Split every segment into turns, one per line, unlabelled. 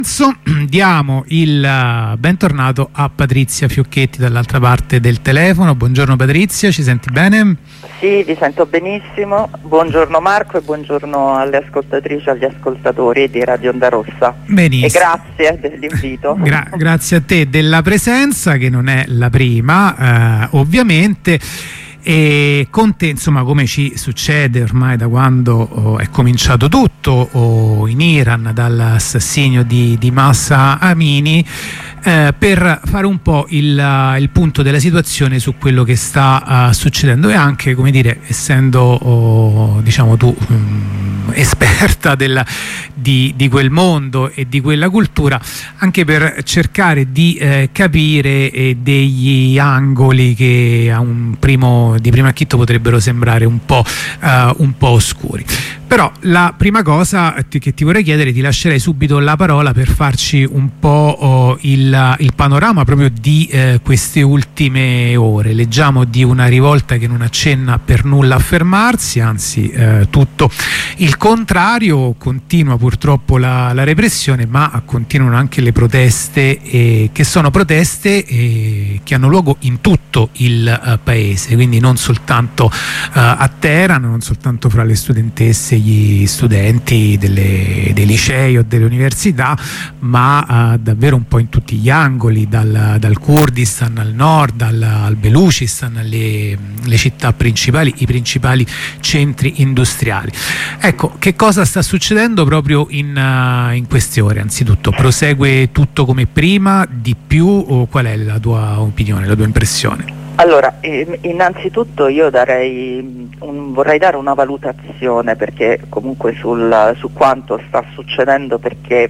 Diamo il bentornato a Patrizia Fiocchetti dall'altra parte del telefono. Buongiorno Patrizia, ci senti bene?
Sì, vi sento benissimo. Buongiorno Marco e buongiorno alle ascoltatrici e agli ascoltatori di Radio Onda Rossa.
Benissimo.
E grazie dell'invito.
Grazie a te della presenza, che non è la prima, ovviamente. E con te, insomma, come ci succede ormai da quando è cominciato tutto in Iran, dall'assassinio di Mahsa Amini, per fare un po' il punto della situazione su quello che sta succedendo, e anche, come dire, essendo diciamo tu esperta di quel mondo e di quella cultura, anche per cercare di capire degli angoli che di primo acchito potrebbero sembrare un po' oscuri. Però la prima cosa che ti vorrei chiedere, ti lascerei subito la parola per farci un po' il panorama proprio di queste ultime ore. Leggiamo di una rivolta che non accenna per nulla a fermarsi, anzi tutto il contrario. Continua purtroppo la repressione, ma continuano anche le proteste, che sono proteste che hanno luogo in tutto il paese, quindi non soltanto a Teheran, non soltanto fra le studentesse, gli studenti dei licei o delle università, ma davvero un po' in tutti gli angoli, dal Kurdistan al nord, al Belucistan, le città principali, i principali centri industriali. Ecco, che cosa sta succedendo proprio in queste ore? Anzitutto, prosegue tutto come prima, di più, o qual è la tua opinione, la tua impressione?
Allora, innanzitutto io vorrei dare una valutazione, perché comunque su quanto sta succedendo, perché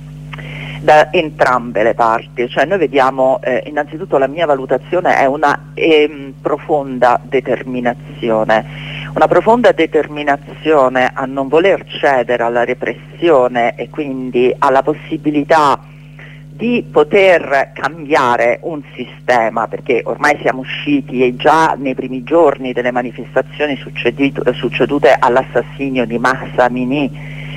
da entrambe le parti, cioè noi vediamo, innanzitutto la mia valutazione è una profonda determinazione a non voler cedere alla repressione e quindi alla possibilità di poter cambiare un sistema, perché ormai siamo usciti, e già nei primi giorni delle manifestazioni succedute all'assassinio di Mahsa Amini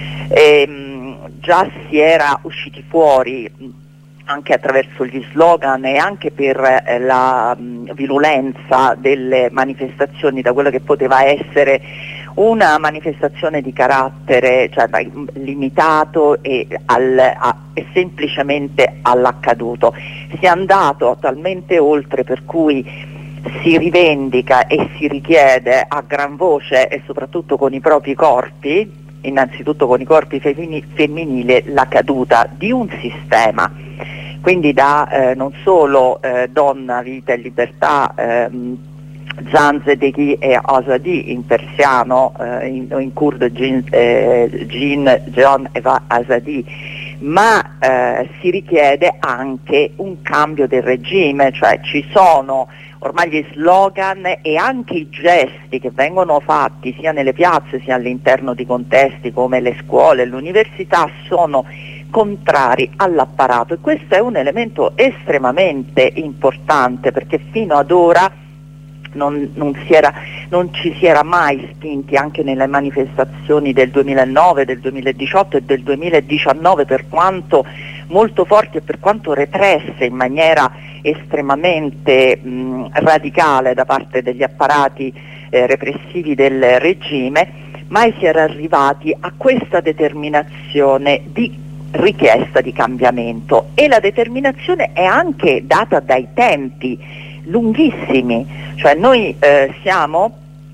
già si era usciti fuori anche attraverso gli slogan e anche per la virulenza delle manifestazioni, da quello che poteva essere una manifestazione di carattere limitato e semplicemente all'accaduto. Si è andato talmente oltre per cui si rivendica e si richiede a gran voce, e soprattutto con i propri corpi, innanzitutto con i corpi femminili, la caduta di un sistema. Quindi non solo donna, vita e libertà, Zanzedeki e Azadi in persiano, in curdo Jin John Eva Azadi, ma si richiede anche un cambio del regime, cioè ci sono ormai gli slogan e anche i gesti che vengono fatti sia nelle piazze sia all'interno di contesti come le scuole e l'università sono contrari all'apparato, e questo è un elemento estremamente importante, perché fino ad ora non ci si era mai spinti, anche nelle manifestazioni del 2009, del 2018 e del 2019, per quanto molto forti e per quanto represse in maniera estremamente radicale da parte degli apparati repressivi del regime, mai si era arrivati a questa determinazione di richiesta di cambiamento, e la determinazione è anche data dai tempi lunghissimi, cioè noi siamo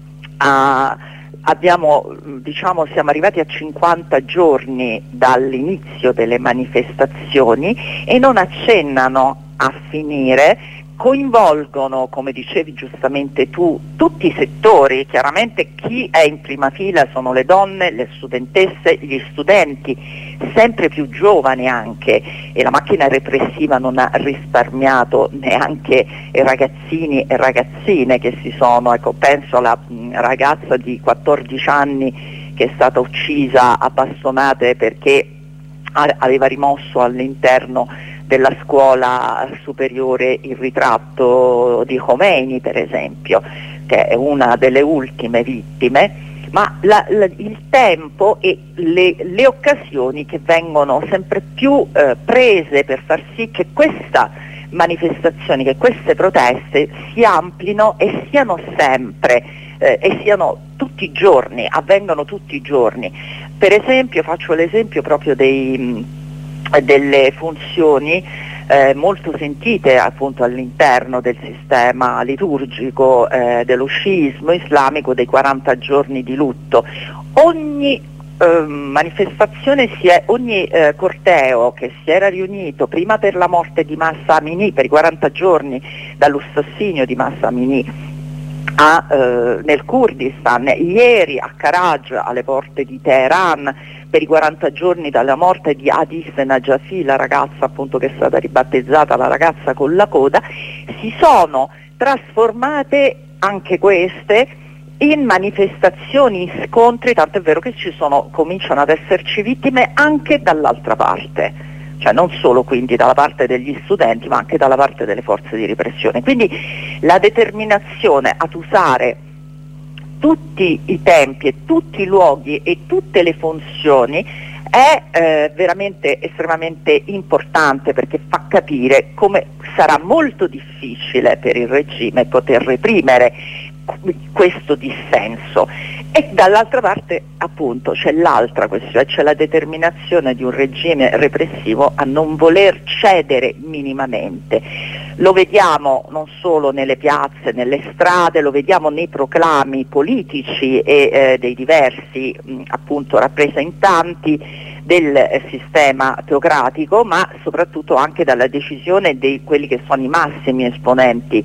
arrivati a 50 giorni dall'inizio delle manifestazioni e non accennano a finire, coinvolgono, come dicevi giustamente tu, tutti i settori. Chiaramente chi è in prima fila sono le donne, le studentesse, gli studenti, sempre più giovani anche, e la macchina repressiva non ha risparmiato neanche i ragazzini e ragazzine che si sono, penso alla ragazza di 14 anni che è stata uccisa a bastonate perché aveva rimosso all'interno della scuola superiore il ritratto di Khomeini, per esempio, che è una delle ultime vittime. ma il tempo e le occasioni che vengono sempre più prese per far sì che questa manifestazioni, che queste proteste si amplino e siano sempre e siano tutti i giorni, avvengono tutti i giorni. Per esempio, faccio l'esempio proprio delle funzioni molto sentite appunto all'interno del sistema liturgico dello sciismo islamico, dei 40 giorni di lutto. Ogni manifestazione, ogni corteo che si era riunito prima per la morte di Mahsa Amini, per i 40 giorni dall'assassinio di Mahsa Amini nel Kurdistan, ieri a Karaj, alle porte di Teheran, per i 40 giorni dalla morte di Hadis Najafi, la ragazza appunto che è stata ribattezzata la ragazza con la coda, si sono trasformate anche queste in manifestazioni, in scontri, tanto è vero che cominciano ad esserci vittime anche dall'altra parte, cioè non solo quindi dalla parte degli studenti ma anche dalla parte delle forze di repressione. Quindi la determinazione ad usare tutti i tempi e tutti i luoghi e tutte le funzioni è veramente estremamente importante, perché fa capire come sarà molto difficile per il regime poter reprimere questo dissenso. E dall'altra parte appunto c'è l'altra questione, c'è la determinazione di un regime repressivo a non voler cedere minimamente. Lo vediamo non solo nelle piazze, nelle strade, lo vediamo nei proclami politici e dei diversi appunto rappresentanti del sistema teocratico, ma soprattutto anche dalla decisione di quelli che sono i massimi esponenti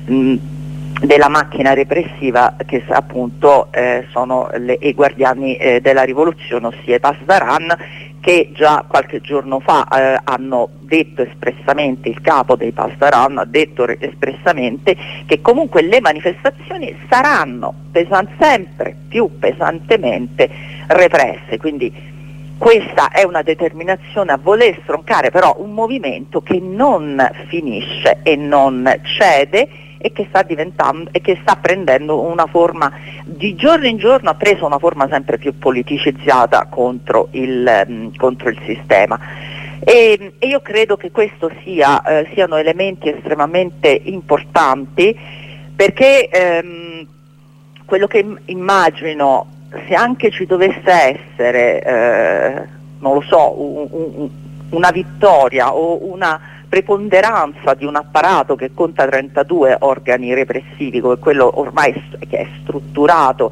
della macchina repressiva, che appunto sono i guardiani della rivoluzione, ossia i Pasdaran, che già qualche giorno fa hanno detto espressamente, il capo dei Pasdaran ha detto espressamente che comunque le manifestazioni saranno sempre più pesantemente represse. Quindi questa è una determinazione a voler stroncare però un movimento che non finisce e non cede, e che sta diventando e che sta prendendo una forma, di giorno in giorno ha preso una forma sempre più politicizzata contro il sistema. E io credo che questo siano elementi estremamente importanti, perché quello che immagino, se anche ci dovesse essere non lo so, una vittoria o una preponderanza di un apparato che conta 32 organi repressivi, come quello ormai che è strutturato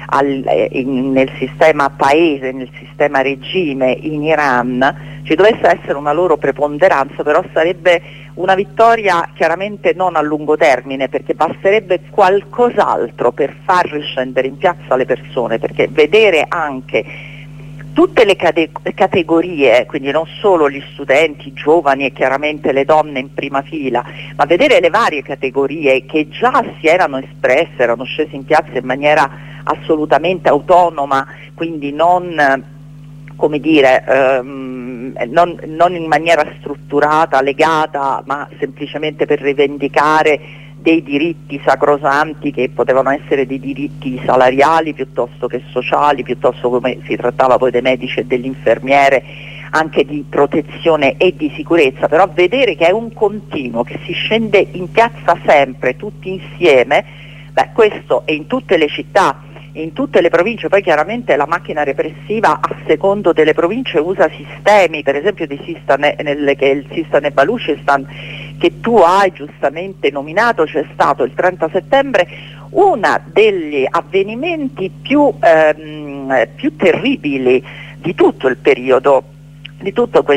nel sistema paese, nel sistema regime in Iran, ci dovesse essere una loro preponderanza, però sarebbe una vittoria chiaramente non a lungo termine, perché basterebbe qualcos'altro per far riscendere in piazza le persone, perché vedere anche tutte le categorie, quindi non solo gli studenti, i giovani e chiaramente le donne in prima fila, ma vedere le varie categorie che già si erano espresse, erano scese in piazza in maniera assolutamente autonoma, quindi non come dire, non in maniera strutturata, legata, ma semplicemente per rivendicare dei diritti sacrosanti, che potevano essere dei diritti salariali piuttosto che sociali, piuttosto, come si trattava poi dei medici e delle infermiere, anche di protezione e di sicurezza. Però vedere che è un continuo, che si scende in piazza sempre tutti insieme, questo è in tutte le città, in tutte le province. Poi chiaramente la macchina repressiva a secondo delle province usa sistemi, per esempio che è il Sistan e Baluchistan, che tu hai giustamente nominato. C'è stato il 30 settembre uno degli avvenimenti più terribili di tutto il periodo, di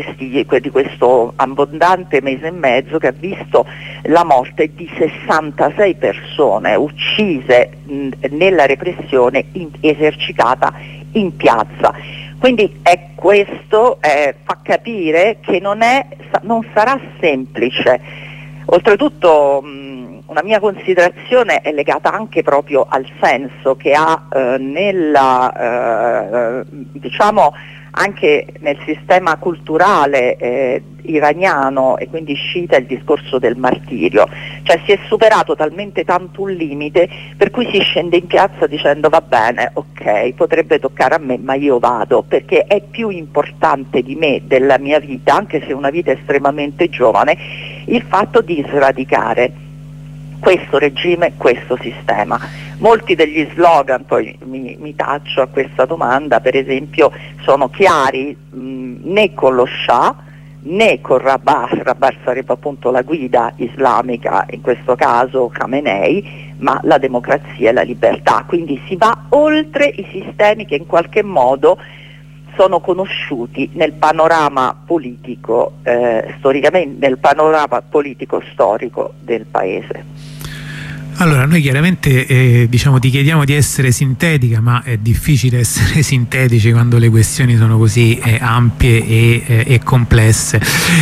questo abbondante mese e mezzo, che ha visto la morte di 66 persone uccise nella repressione esercitata in piazza. Quindi questo fa capire che non sarà semplice. Oltretutto una mia considerazione è legata anche proprio al senso che ha anche nel sistema culturale iraniano, e quindi sciita, il discorso del martirio, cioè si è superato talmente tanto un limite per cui si scende in piazza dicendo va bene, ok, potrebbe toccare a me ma io vado, perché è più importante di me, della mia vita, anche se una vita estremamente giovane, il fatto di sradicare questo regime, questo sistema. Molti degli slogan, poi mi taccio a questa domanda, per esempio sono chiari, né con lo Shah né con Rabbar sarebbe appunto la guida islamica, in questo caso Khamenei, ma la democrazia e la libertà, quindi si va oltre i sistemi che in qualche modo sono conosciuti nel panorama politico, storicamente, nel panorama politico storico del paese.
Allora, noi chiaramente diciamo ti chiediamo di essere sintetica, ma è difficile essere sintetici quando le questioni sono così ampie e complesse.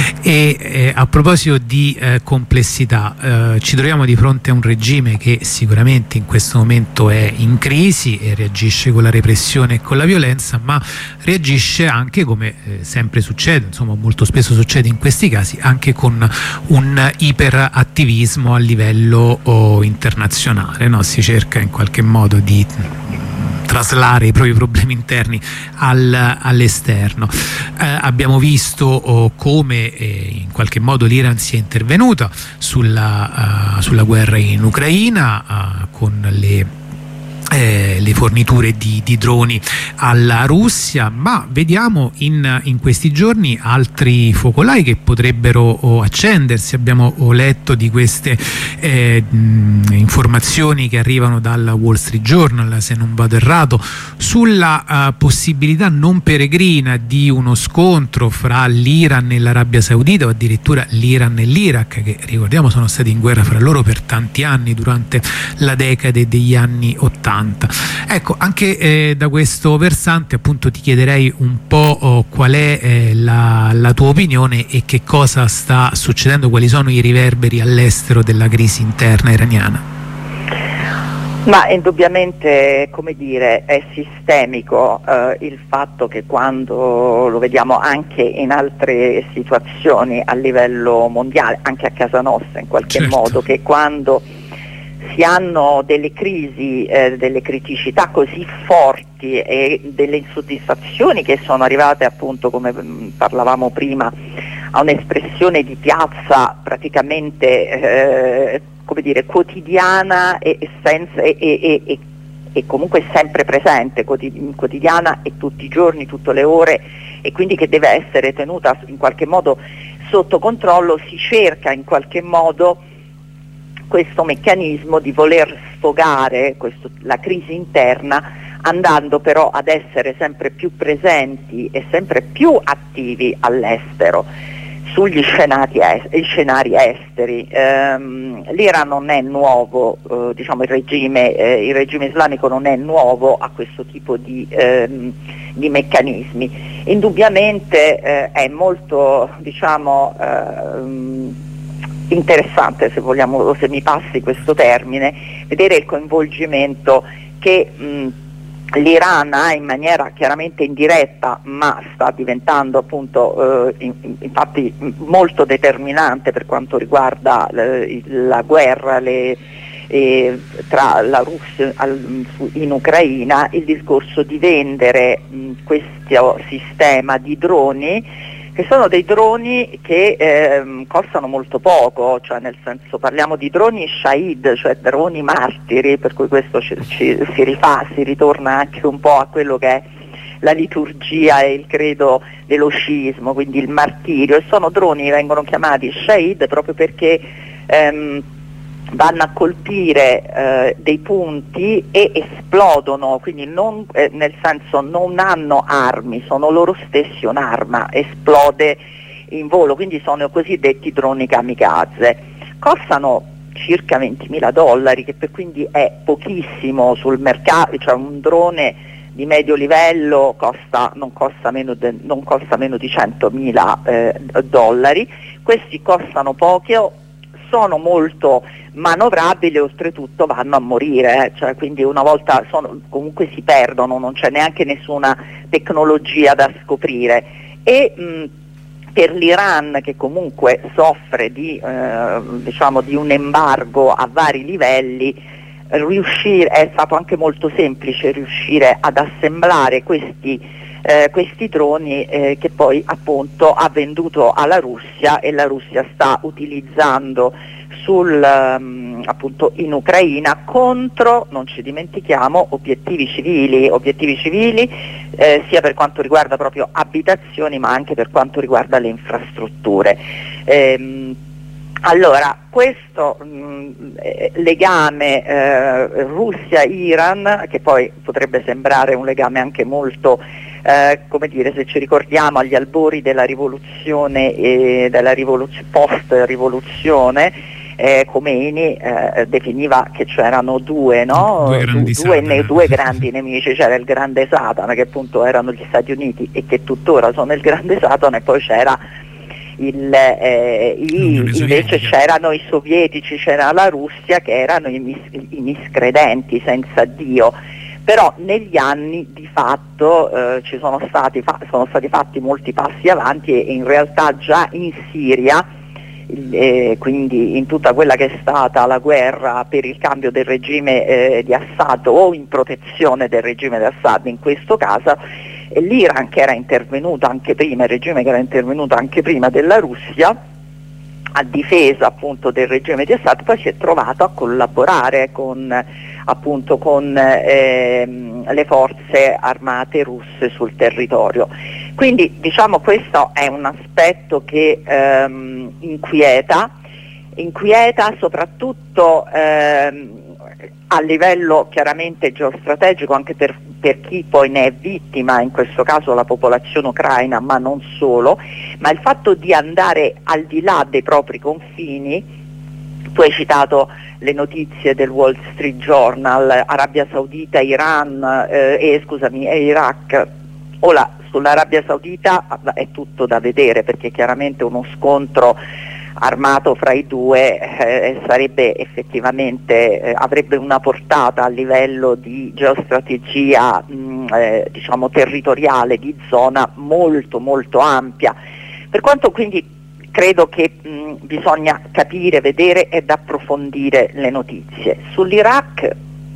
E a proposito di complessità, ci troviamo di fronte a un regime che sicuramente in questo momento è in crisi e reagisce con la repressione e con la violenza, ma reagisce anche, come sempre succede, insomma molto spesso succede in questi casi, anche con un iperattivismo a livello internazionale, no? Si cerca in qualche modo di traslare i propri problemi interni all'esterno. Abbiamo visto come in qualche modo l'Iran sia intervenuta sulla guerra in Ucraina con le forniture di droni alla Russia, ma vediamo in questi giorni altri focolai che potrebbero accendersi. Abbiamo letto di queste informazioni che arrivano dal Wall Street Journal, se non vado errato, sulla possibilità non peregrina di uno scontro fra l'Iran e l'Arabia Saudita, o addirittura l'Iran e l'Iraq, che ricordiamo sono stati in guerra fra loro per tanti anni durante la decade degli anni 80. Ecco, anche da questo versante appunto ti chiederei un po' qual è la tua opinione e che cosa sta succedendo, quali sono i riverberi all'estero della crisi interna iraniana.
Ma indubbiamente, come dire, è sistemico il fatto che quando lo vediamo anche in altre situazioni a livello mondiale, anche a casa nostra in qualche modo, che quando si hanno delle crisi, delle criticità così forti e delle insoddisfazioni che sono arrivate appunto, come parlavamo prima, a un'espressione di piazza praticamente come dire, quotidiana e comunque sempre presente, quotidiana e tutti i giorni, tutte le ore, e quindi che deve essere tenuta in qualche modo sotto controllo, si cerca in qualche modo questo meccanismo di voler sfogare la crisi interna, andando però ad essere sempre più presenti e sempre più attivi all'estero, sugli scenari esteri. L'Iran non è nuovo, diciamo il regime islamico non è nuovo a questo tipo di meccanismi. Indubbiamente è molto, diciamo, interessante, se vogliamo, se mi passi questo termine, vedere il coinvolgimento che l'Iran ha in maniera chiaramente indiretta, ma sta diventando appunto infatti molto determinante per quanto riguarda la guerra tra la Russia in Ucraina, il discorso di vendere questo sistema di droni, che sono dei droni che costano molto poco, cioè nel senso parliamo di droni Shahid, cioè droni martiri, per cui questo si ritorna anche un po' a quello che è la liturgia e il credo dello sciismo, quindi il martirio, e sono droni che vengono chiamati Shahid proprio perché vanno a colpire dei punti e esplodono, quindi nel senso non hanno armi, sono loro stessi un'arma, esplode in volo, quindi sono i cosiddetti droni kamikaze. Costano circa $20.000, che quindi è pochissimo sul mercato, cioè un drone di medio livello non costa meno di $100.000. Questi costano poco, sono molto manovrabili, oltretutto vanno a morire, cioè, quindi una volta comunque si perdono, non c'è neanche nessuna tecnologia da scoprire. E per l'Iran, che comunque soffre di un embargo a vari livelli, è stato anche molto semplice riuscire ad assemblare questi droni che poi appunto ha venduto alla Russia, e la Russia sta utilizzando appunto in Ucraina contro, non ci dimentichiamo, obiettivi civili sia per quanto riguarda proprio abitazioni, ma anche per quanto riguarda le infrastrutture. Allora, questo legame Russia-Iran, che poi potrebbe sembrare un legame anche molto, come dire, se ci ricordiamo agli albori della rivoluzione e post-rivoluzione, Khomeini definiva che c'erano due grandi nemici, c'era il grande Satana, che appunto erano gli Stati Uniti e che tuttora sono il grande Satana, e poi c'era invece c'erano i sovietici, c'era la Russia, che erano i miscredenti senza Dio. Però negli anni di fatto sono stati fatti molti passi avanti, e in realtà già in Siria, quindi in tutta quella che è stata la guerra per il cambio del regime di Assad, o in protezione del regime di Assad in questo caso, l'Iran, che era intervenuto anche prima, il regime che era intervenuto anche prima della Russia a difesa appunto del regime di Assad, poi si è trovato a collaborare con le forze armate russe sul territorio. Quindi diciamo questo è un aspetto che inquieta soprattutto a livello chiaramente geostrategico, anche per chi poi ne è vittima, in questo caso la popolazione ucraina, ma non solo, ma il fatto di andare al di là dei propri confini. Tu hai citato le notizie del Wall Street Journal, Arabia Saudita, Iran e Iraq. Ora, sull'Arabia Saudita è tutto da vedere, perché chiaramente uno scontro armato fra i due sarebbe effettivamente, avrebbe una portata a livello di geostrategia territoriale di zona molto molto ampia, per quanto quindi credo che bisogna capire, vedere ed approfondire le notizie. Sull'Iraq,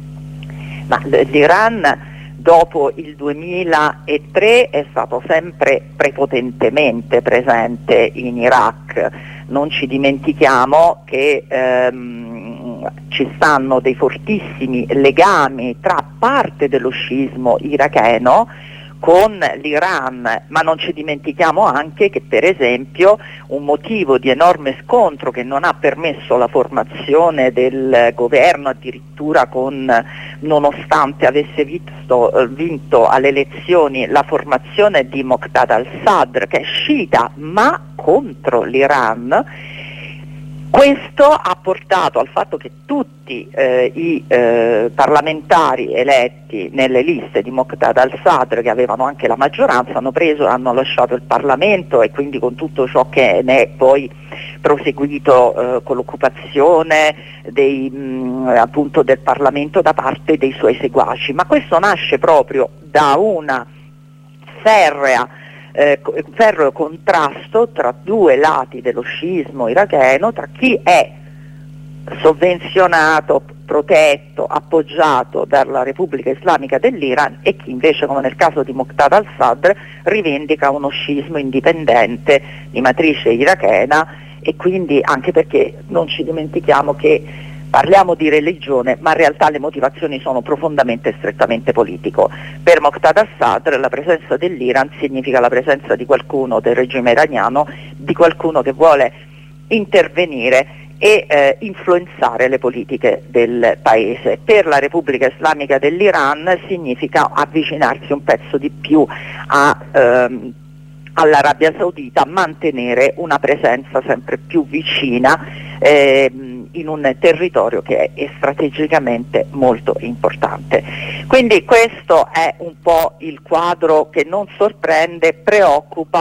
l'Iran dopo il 2003 è stato sempre prepotentemente presente in Iraq. Non ci dimentichiamo che ci stanno dei fortissimi legami tra parte dello sciismo iracheno con l'Iran, ma non ci dimentichiamo anche che, per esempio, un motivo di enorme scontro che non ha permesso la formazione del governo, addirittura nonostante avesse vinto alle elezioni la formazione di Muqtada al-Sadr, che è sciita ma contro l'Iran. Questo ha portato al fatto che tutti i parlamentari eletti nelle liste di Muqtada al-Sadr, che avevano anche la maggioranza, hanno lasciato il Parlamento, e quindi con tutto ciò che ne è poi proseguito con l'occupazione appunto del Parlamento da parte dei suoi seguaci. Ma questo nasce proprio da una ferreo contrasto tra due lati dello sciismo iracheno, tra chi è sovvenzionato, protetto, appoggiato dalla Repubblica Islamica dell'Iran, e chi invece, come nel caso di Muqtada al-Sadr, rivendica uno sciismo indipendente di matrice irachena. E quindi, anche perché non ci dimentichiamo che parliamo di religione, ma in realtà le motivazioni sono profondamente e strettamente politico. Per Muqtada al-Sadr la presenza dell'Iran significa la presenza di qualcuno del regime iraniano, di qualcuno che vuole intervenire e influenzare le politiche del paese. Per la Repubblica Islamica dell'Iran significa avvicinarsi un pezzo di più all'Arabia Saudita, mantenere una presenza sempre più vicina in un territorio che è strategicamente molto importante. Quindi questo è un po' il quadro che non sorprende, preoccupa,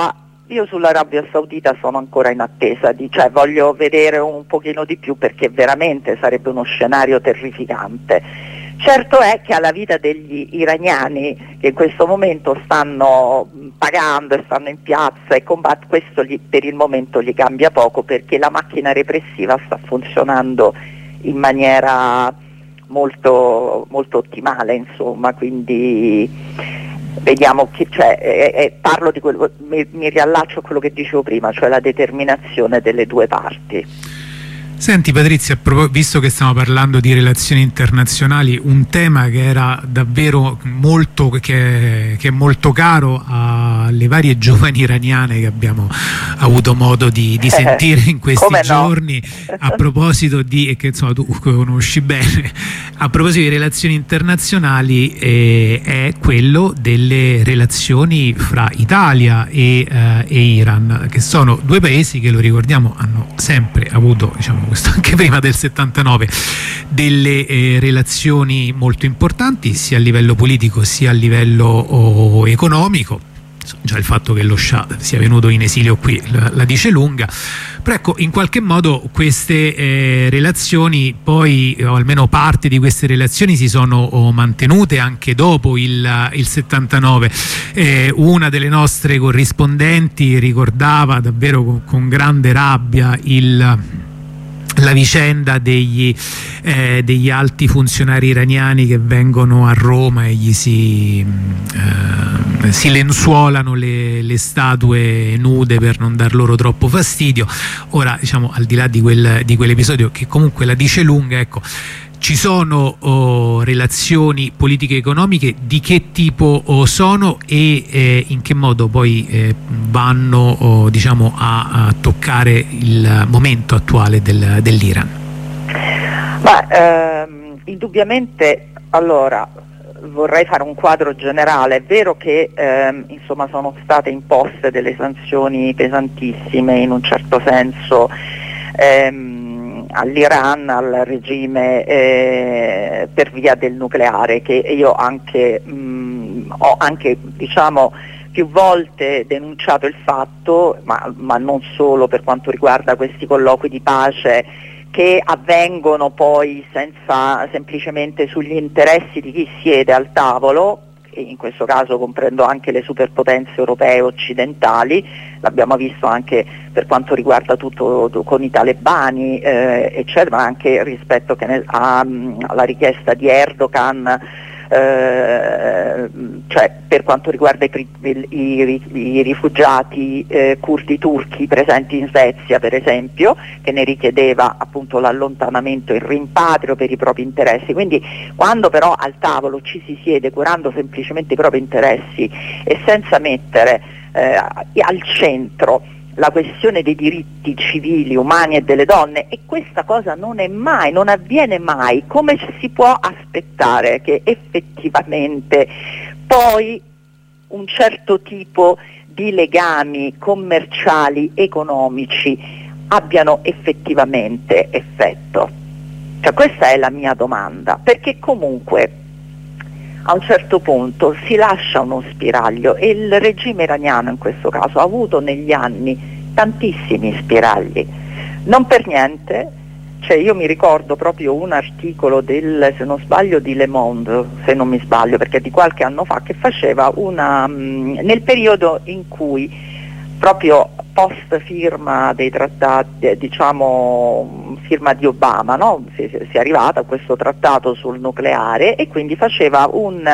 io sull'Arabia Saudita sono ancora in attesa, cioè voglio vedere un pochino di più, perché veramente sarebbe uno scenario terrificante. Certo è che alla vita degli iraniani, che in questo momento stanno pagando e stanno in piazza e combattono, questo per il momento gli cambia poco, perché la macchina repressiva sta funzionando in maniera molto, molto ottimale, insomma, quindi vediamo che parlo di quello, mi riallaccio a quello che dicevo prima, cioè la determinazione delle due parti.
Senti Patrizia, visto che stiamo parlando di relazioni internazionali, un tema che era davvero molto, che è molto caro alle varie giovani iraniane che abbiamo avuto modo di sentire in questi giorni, no? A proposito di, e che insomma tu conosci bene, a proposito di relazioni internazionali, è quello delle relazioni fra Italia e Iran, che sono due paesi che, lo ricordiamo, hanno sempre avuto, diciamo, anche prima del 79, delle relazioni molto importanti sia a livello politico sia a livello economico. Già il fatto che lo Shah sia venuto in esilio qui la dice lunga, però ecco, in qualche modo queste relazioni poi, o almeno parte di queste relazioni, si sono mantenute anche dopo il 79. Una delle nostre corrispondenti ricordava davvero con grande rabbia la vicenda degli alti funzionari iraniani che vengono a Roma e gli si lenzuolano le statue nude per non dar loro troppo fastidio. Ora, diciamo, al di là di quell'episodio, che comunque la dice lunga, ecco, ci sono relazioni politiche e economiche, di che tipo sono e in che modo poi vanno diciamo a toccare il momento attuale dell'Iran?
Indubbiamente, allora, vorrei fare un quadro generale. È vero che insomma sono state imposte delle sanzioni pesantissime, in un certo senso, all'Iran, al regime, per via del nucleare, che io anche ho anche, diciamo, più volte denunciato il fatto, ma non solo per quanto riguarda questi colloqui di pace, che avvengono poi semplicemente sugli interessi di chi siede al tavolo, e in questo caso comprendo anche le superpotenze europee e occidentali. L'abbiamo visto anche per quanto riguarda tutto con i talebani, eccetera, ma anche rispetto alla richiesta di Erdogan, cioè per quanto riguarda i rifugiati curdi turchi presenti in Svezia, per esempio, che ne richiedeva appunto l'allontanamento e il rimpatrio per i propri interessi. Quindi quando però al tavolo ci si siede curando semplicemente i propri interessi e senza mettere al centro la questione dei diritti civili, umani e delle donne, e questa cosa non avviene mai, come si può aspettare che effettivamente poi un certo tipo di legami commerciali, economici abbiano effettivamente effetto? Cioè, questa è la mia domanda, perché comunque a un certo punto si lascia uno spiraglio, e il regime iraniano in questo caso ha avuto negli anni tantissimi spiragli. Non per niente, cioè io mi ricordo proprio un articolo se non sbaglio di Le Monde, se non mi sbaglio, perché di qualche anno fa, che faceva nel periodo in cui, proprio post firma dei trattati, diciamo firma di Obama, no? Si è arrivata a questo trattato sul nucleare, e quindi faceva un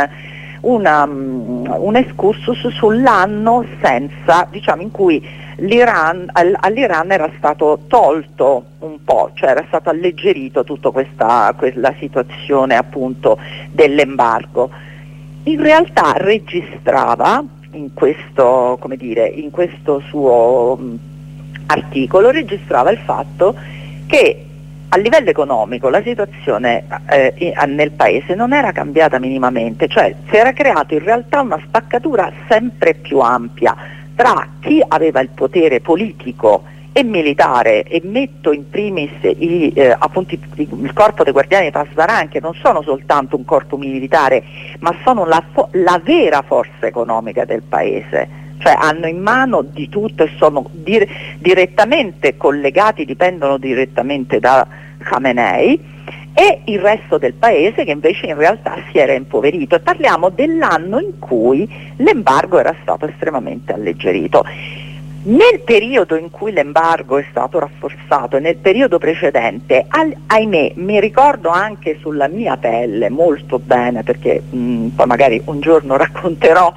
excursus sull'anno in cui all'Iran era stato tolto un po', cioè era stato alleggerito tutta quella situazione appunto dell'embargo. In realtà registrava in questo suo articolo, registrava il fatto che a livello economico la situazione nel paese non era cambiata minimamente, cioè si era creato in realtà una spaccatura sempre più ampia tra chi aveva il potere politico e militare, e metto in primis il corpo dei guardiani di Pasdaran, che non sono soltanto un corpo militare, ma sono la vera forza economica del paese, cioè hanno in mano di tutto e sono direttamente collegati, dipendono direttamente da Khamenei, e il resto del paese che invece in realtà si era impoverito. E parliamo dell'anno in cui l'embargo era stato estremamente alleggerito. Nel periodo in cui l'embargo è stato rafforzato e nel periodo precedente, ahimè, mi ricordo anche sulla mia pelle molto bene, perché poi magari un giorno racconterò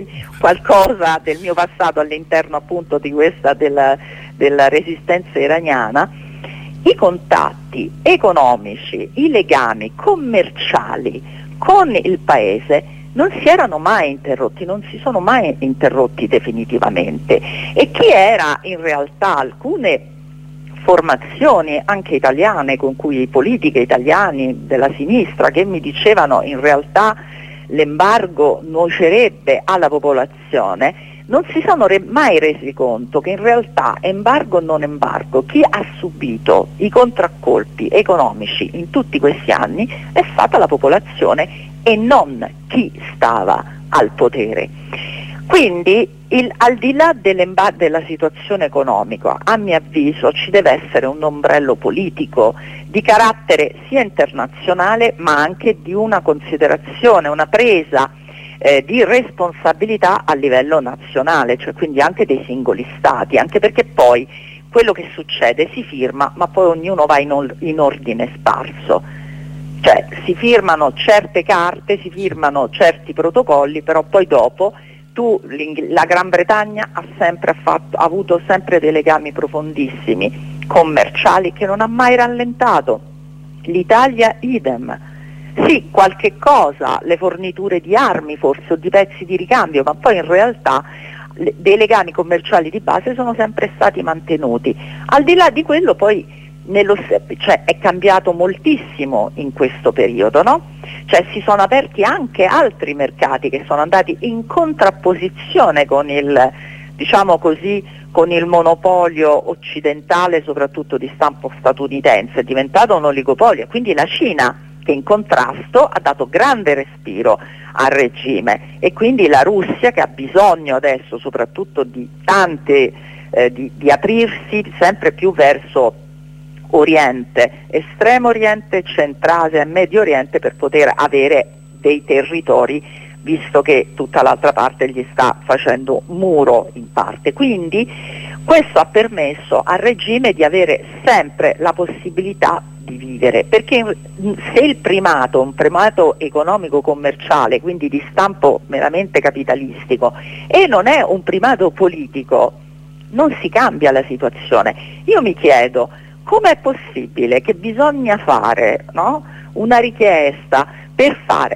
qualcosa del mio passato all'interno appunto di questa della resistenza iraniana, i contatti economici, i legami commerciali con il paese non si erano mai interrotti, non si sono mai interrotti definitivamente, e chi era in realtà alcune formazioni anche italiane con cui i politiche italiani della sinistra che mi dicevano in realtà l'embargo nuocerebbe alla popolazione, non si sono mai resi conto che in realtà embargo o non embargo, chi ha subito i contraccolpi economici in tutti questi anni è stata la popolazione e non chi stava al potere. Quindi al di là della situazione economica, a mio avviso ci deve essere un ombrello politico di carattere sia internazionale ma anche di una considerazione, una presa di responsabilità a livello nazionale, cioè quindi anche dei singoli stati, anche perché poi quello che succede si firma ma poi ognuno va in ordine sparso, cioè si firmano certe carte, si firmano certi protocolli, però poi dopo la Gran Bretagna ha avuto sempre dei legami profondissimi commerciali che non ha mai rallentato, l'Italia idem. Sì, qualche cosa, le forniture di armi forse o di pezzi di ricambio, ma poi in realtà dei legami commerciali di base sono sempre stati mantenuti. Al di là di quello poi cioè, è cambiato moltissimo in questo periodo, no? Cioè si sono aperti anche altri mercati che sono andati in contrapposizione con il, diciamo così, con il monopolio occidentale, soprattutto di stampo statunitense, è diventato un oligopolio, quindi la Cina che in contrasto ha dato grande respiro al regime, e quindi la Russia che ha bisogno adesso soprattutto di di aprirsi sempre più verso Oriente, Estremo Oriente, Centrale e Medio Oriente per poter avere dei territori, visto che tutta l'altra parte gli sta facendo muro in parte. Quindi questo ha permesso al regime di avere sempre la possibilità di vivere, perché se il primato, un primato economico commerciale, quindi di stampo meramente capitalistico, e non è un primato politico, non si cambia la situazione. Io mi chiedo come è possibile che bisogna fare, no, una richiesta per far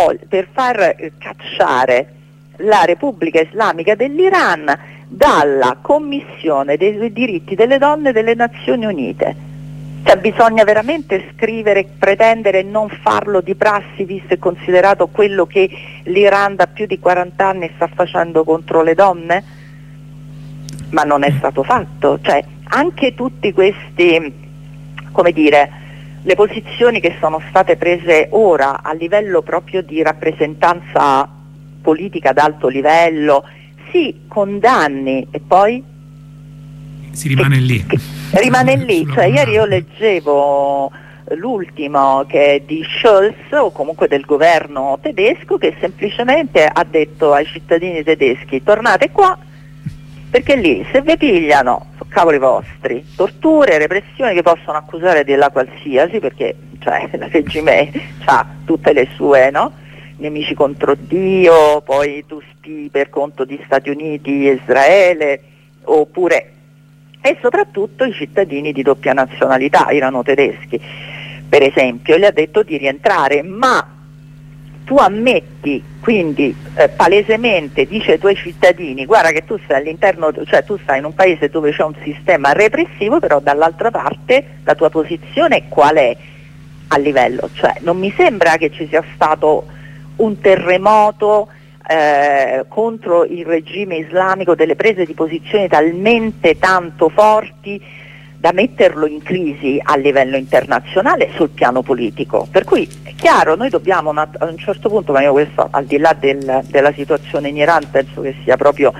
cacciare la Repubblica Islamica dell'Iran dalla Commissione dei diritti delle donne delle Nazioni Unite. Cioè bisogna veramente scrivere, pretendere non farlo di prassi, visto e considerato quello che l'Iran da più di 40 anni sta facendo contro le donne? Ma non è stato fatto. Cioè anche tutti questi, come dire, le posizioni che sono state prese ora a livello proprio di rappresentanza politica ad alto livello, sì, condanni, e poi
si rimane lì.
Rimane lì, cioè ieri io leggevo l'ultimo che è di Scholz, o comunque del governo tedesco, che semplicemente ha detto ai cittadini tedeschi: tornate qua, perché lì se vi pigliano sono cavoli vostri, torture, repressioni, che possono accusare della qualsiasi, perché cioè il regime ha tutte le sue, no? Nemici contro Dio, poi tu spii per conto di Stati Uniti, Israele, oppure, e soprattutto i cittadini di doppia nazionalità irano-tedeschi, per esempio, gli ha detto di rientrare, ma tu ammetti, quindi palesemente dice ai tuoi cittadini: guarda che tu stai all'interno, cioè tu stai in un paese dove c'è un sistema repressivo, però dall'altra parte la tua posizione qual è a livello? Cioè non mi sembra che ci sia stato un terremoto contro il regime islamico, delle prese di posizione talmente tanto forti da metterlo in crisi a livello internazionale sul piano politico. Per cui è chiaro, noi dobbiamo a un certo punto, ma io questo al di là della situazione in Iran penso che sia proprio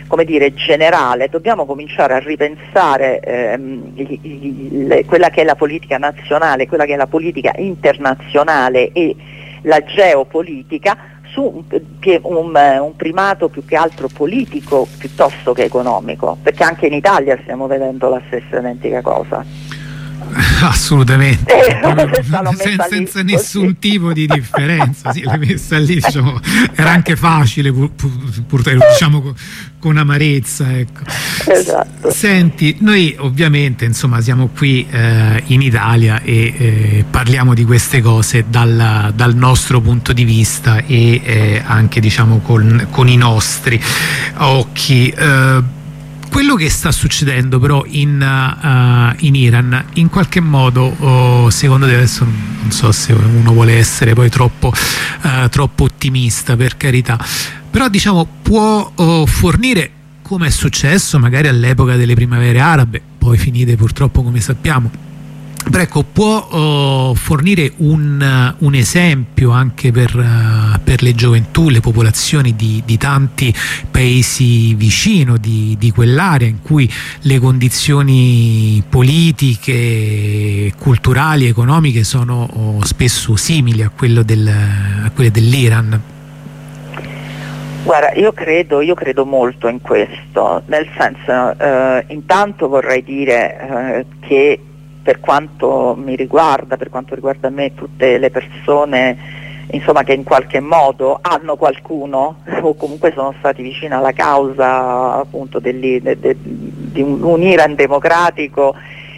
come dire, generale, dobbiamo cominciare a ripensare quella che è la politica nazionale, quella che è la politica internazionale e la geopolitica su un primato più che altro politico piuttosto che economico, perché anche in Italia stiamo vedendo la stessa identica cosa.
Assolutamente, senza nessun tipo di differenza, sì, l'hai messa lì, diciamo, era anche facile diciamo con amarezza, ecco.
Esatto.
Senti, noi ovviamente insomma siamo qui in Italia e parliamo di queste cose dal nostro punto di vista e anche diciamo con i nostri occhi. Quello che sta succedendo però in Iran, in qualche modo, secondo te, adesso non so se uno vuole essere poi troppo ottimista, per carità, però diciamo può fornire, come è successo magari all'epoca delle primavere arabe, poi finite purtroppo come sappiamo, però ecco, può fornire un esempio anche per le gioventù, le popolazioni di tanti paesi vicino di quell'area in cui le condizioni politiche, culturali, economiche sono spesso simili a quelle dell'Iran.
Guarda, io credo molto in questo, nel senso, intanto vorrei dire che per quanto mi riguarda, per quanto riguarda me, tutte le persone insomma che in qualche modo hanno qualcuno o comunque sono stati vicini alla causa appunto di un Iran democratico,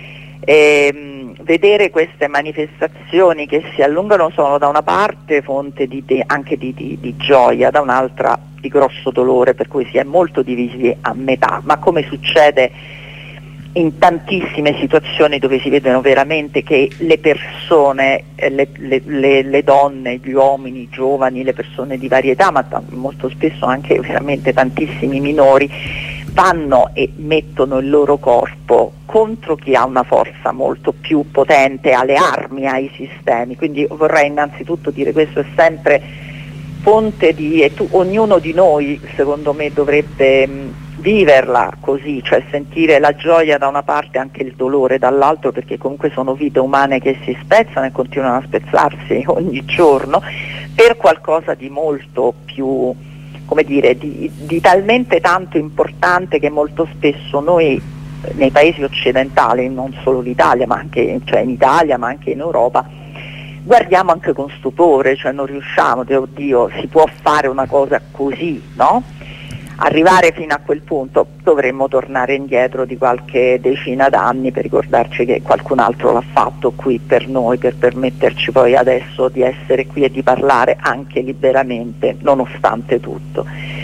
vedere queste manifestazioni che si allungano sono da una parte fonte anche di gioia, da un'altra di grosso dolore, per cui si è molto divisi a metà, ma come succede in tantissime situazioni dove si vedono veramente che le persone, le donne, gli uomini, i giovani, le persone di varietà, ma molto spesso anche veramente tantissimi minori, vanno e mettono il loro corpo contro chi ha una forza molto più potente, ha le armi, ha i sistemi. Quindi vorrei innanzitutto dire, questo è sempre fonte ognuno di noi secondo me dovrebbe viverla così, cioè sentire la gioia da una parte e anche il dolore dall'altro, perché comunque sono vite umane che si spezzano e continuano a spezzarsi ogni giorno per qualcosa di molto più, come dire, di talmente tanto importante che molto spesso noi nei paesi occidentali, non solo l'Italia, ma anche, cioè in Italia ma anche in Europa, guardiamo anche con stupore, cioè non riusciamo, oddio, si può fare una cosa così, no? Arrivare fino a quel punto dovremmo tornare indietro di qualche decina d'anni per ricordarci che qualcun altro l'ha fatto qui per noi, per permetterci poi adesso di essere qui e di parlare anche liberamente, nonostante tutto.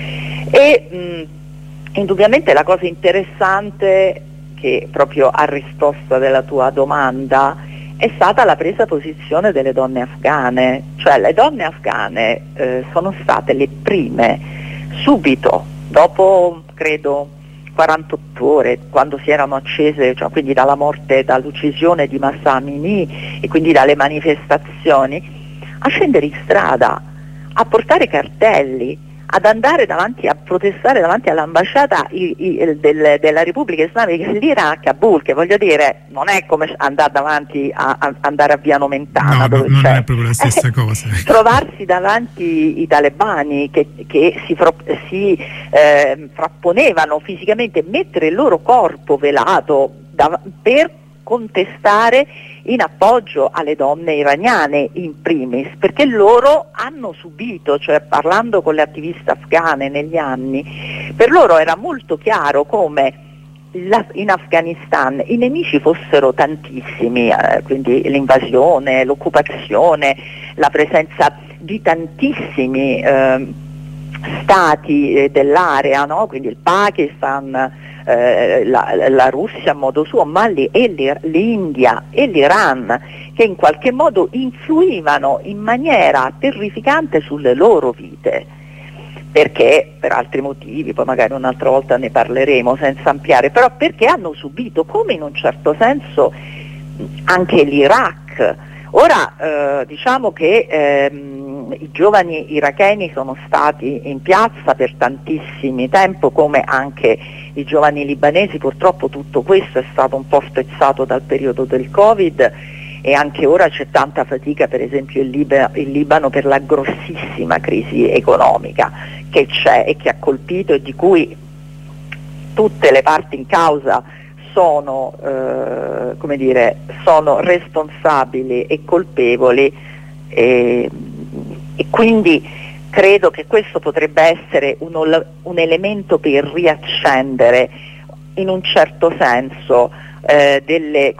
E indubbiamente la cosa interessante, che proprio a risposta della tua domanda, è stata la presa posizione delle donne afghane, cioè le donne afghane sono state le prime, subito dopo credo 48 ore, quando si erano accese, cioè quindi dalla morte, dall'uccisione di Mahsa Amini e quindi dalle manifestazioni, a scendere in strada, a portare cartelli, ad andare davanti, a protestare davanti all'ambasciata della Repubblica Islamica dell'Iran a Kabul, che voglio dire non è come andare davanti andare a Via Nomentana,
no, non è proprio la stessa cosa.
Trovarsi davanti i talebani che si frapponevano fisicamente, mettere il loro corpo velato per contestare in appoggio alle donne iraniane in primis, perché loro hanno subito, cioè parlando con le attiviste afghane negli anni, per loro era molto chiaro come in Afghanistan i nemici fossero tantissimi, quindi l'invasione, l'occupazione, la presenza di tantissimi stati dell'area, no? Quindi il Pakistan, la Russia a modo suo, ma l'India e l'Iran, che in qualche modo influivano in maniera terrificante sulle loro vite, perché per altri motivi, poi magari un'altra volta ne parleremo senza ampliare, però perché hanno subito, come in un certo senso anche l'Iraq. Ora diciamo che i giovani iracheni sono stati in piazza per tantissimo tempo, come anche i giovani libanesi. Purtroppo tutto questo è stato un po' spezzato dal periodo del Covid e anche ora c'è tanta fatica, per esempio in Libano, per la grossissima crisi economica che c'è e che ha colpito e di cui tutte le parti in causa sono responsabili e colpevoli, e quindi credo che questo potrebbe essere un elemento per riaccendere in un certo senso delle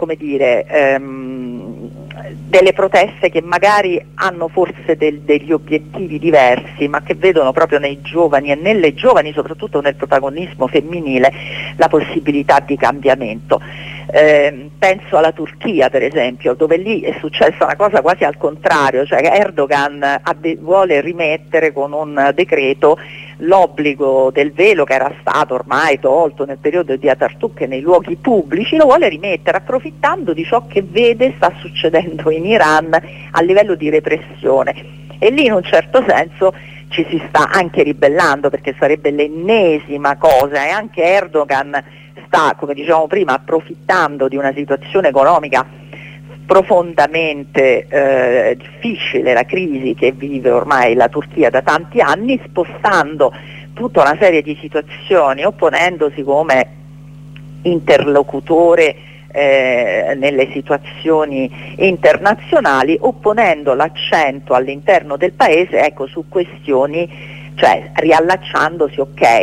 proteste che magari hanno forse degli obiettivi diversi, ma che vedono proprio nei giovani e nelle giovani, soprattutto nel protagonismo femminile, la possibilità di cambiamento. Penso alla Turchia, per esempio, dove lì è successa una cosa quasi al contrario, cioè Erdogan vuole rimettere con un decreto l'obbligo del velo che era stato ormai tolto nel periodo di Atatürk nei luoghi pubblici, lo vuole rimettere approfittando di ciò che vede sta succedendo in Iran a livello di repressione, e lì in un certo senso ci si sta anche ribellando, perché sarebbe l'ennesima cosa, e anche Erdogan sta, come dicevamo prima, approfittando di una situazione economica profondamente difficile, la crisi che vive ormai la Turchia da tanti anni, spostando tutta una serie di situazioni, opponendosi come interlocutore nelle situazioni internazionali, opponendo l'accento all'interno del paese, ecco, su questioni, cioè riallacciandosi,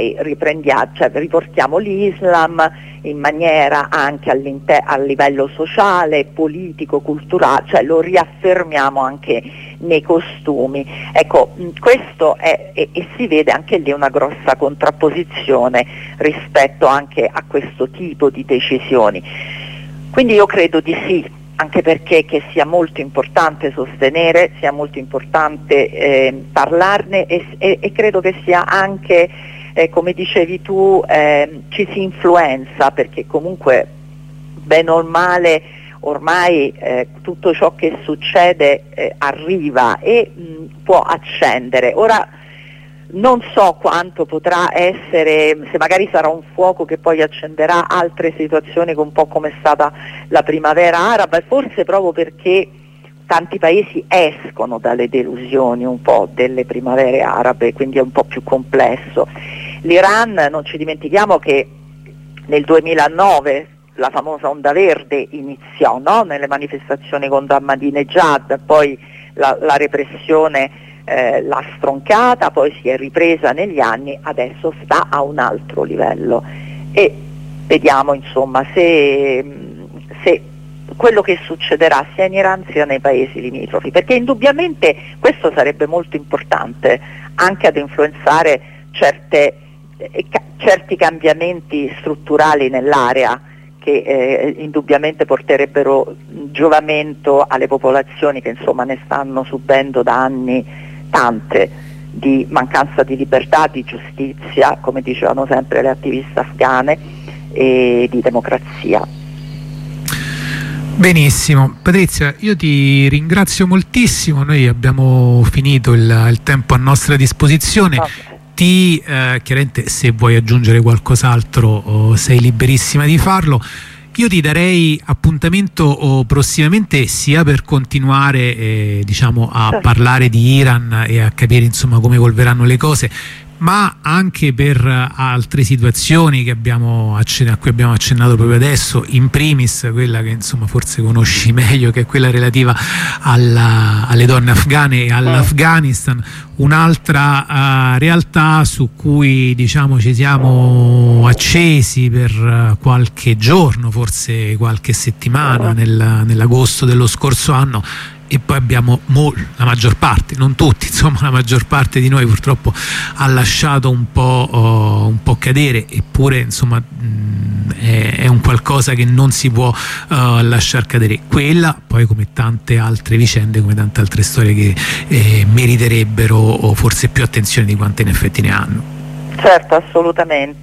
riportiamo l'Islam in maniera anche a livello sociale, politico, culturale, cioè lo riaffermiamo anche nei costumi. Ecco, questo e si vede anche lì una grossa contrapposizione rispetto anche a questo tipo di decisioni. Quindi io credo di sì, anche perché che sia molto importante sostenere, sia molto importante parlarne e credo che sia anche, come dicevi tu, ci si influenza, perché comunque bene o male ormai tutto ciò che succede arriva e può accendere. Ora non so quanto potrà essere, se magari sarà un fuoco che poi accenderà altre situazioni, un po' come è stata la primavera araba, e forse proprio perché tanti paesi escono dalle delusioni un po' delle primavere arabe, quindi è un po' più complesso. L'Iran, non ci dimentichiamo che nel 2009 la famosa onda verde iniziò, no? Nelle manifestazioni contro Ahmadinejad, poi la repressione l'ha stroncata, poi si è ripresa negli anni, adesso sta a un altro livello e vediamo insomma se quello che succederà sia in Iran sia nei paesi limitrofi, perché indubbiamente questo sarebbe molto importante anche ad influenzare certi cambiamenti strutturali nell'area che indubbiamente porterebbero giovamento alle popolazioni che insomma ne stanno subendo da anni tante, di mancanza di libertà, di giustizia, come dicevano sempre le attiviste afghane, e di democrazia.
Benissimo, Patrizia, io ti ringrazio moltissimo, noi abbiamo finito il tempo a nostra disposizione. Okay. Chiaramente, se vuoi aggiungere qualcos'altro sei liberissima di farlo. Io ti darei appuntamento prossimamente, sia per continuare a parlare di Iran e a capire insomma come evolveranno le cose, ma anche per altre situazioni a cui abbiamo accennato proprio adesso, in primis quella che insomma forse conosci meglio, che è quella relativa alle donne afghane e all'Afghanistan, un'altra realtà su cui ci siamo accesi per qualche giorno, forse qualche settimana nell'agosto dello scorso anno. E poi abbiamo la maggior parte, non tutti, insomma la maggior parte di noi purtroppo ha lasciato un po' cadere, eppure insomma è un qualcosa che non si può lasciar cadere. Quella poi, come tante altre vicende, come tante altre storie che meriterebbero forse più attenzione di quante in effetti ne hanno.
Certo,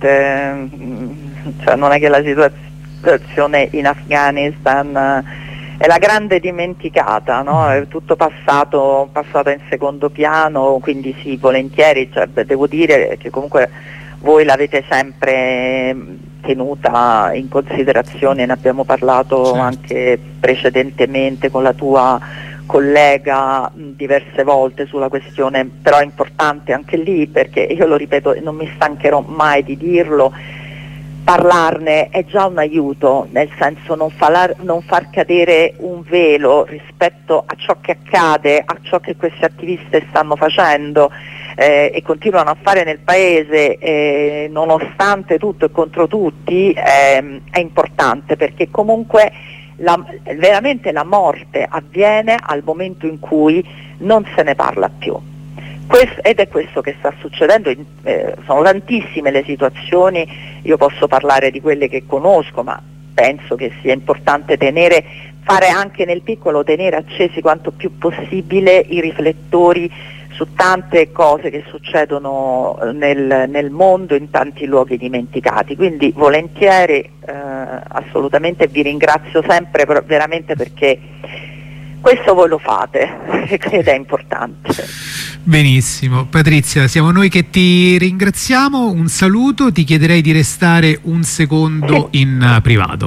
assolutamente, cioè, non è che la situazione in Afghanistan è la grande dimenticata, no? È tutto passato in secondo piano, quindi sì, volentieri, cioè, devo dire che comunque voi l'avete sempre tenuta in considerazione, ne abbiamo parlato anche precedentemente con la tua collega diverse volte sulla questione, però è importante anche lì, perché io lo ripeto e non mi stancherò mai di dirlo, parlarne è già un aiuto, nel senso non far cadere un velo rispetto a ciò che accade, a ciò che questi attivisti stanno facendo e continuano a fare nel paese, nonostante tutto e contro tutti, è importante, perché comunque veramente la morte avviene al momento in cui non se ne parla più. Ed è questo che sta succedendo, sono tantissime le situazioni, io posso parlare di quelle che conosco, ma penso che sia importante fare anche nel piccolo, tenere accesi quanto più possibile i riflettori su tante cose che succedono nel mondo, in tanti luoghi dimenticati. Quindi volentieri, assolutamente, vi ringrazio sempre veramente, perché questo voi lo fate ed è importante.
Benissimo, Patrizia, siamo noi che ti ringraziamo, un saluto, ti chiederei di restare un secondo in privato.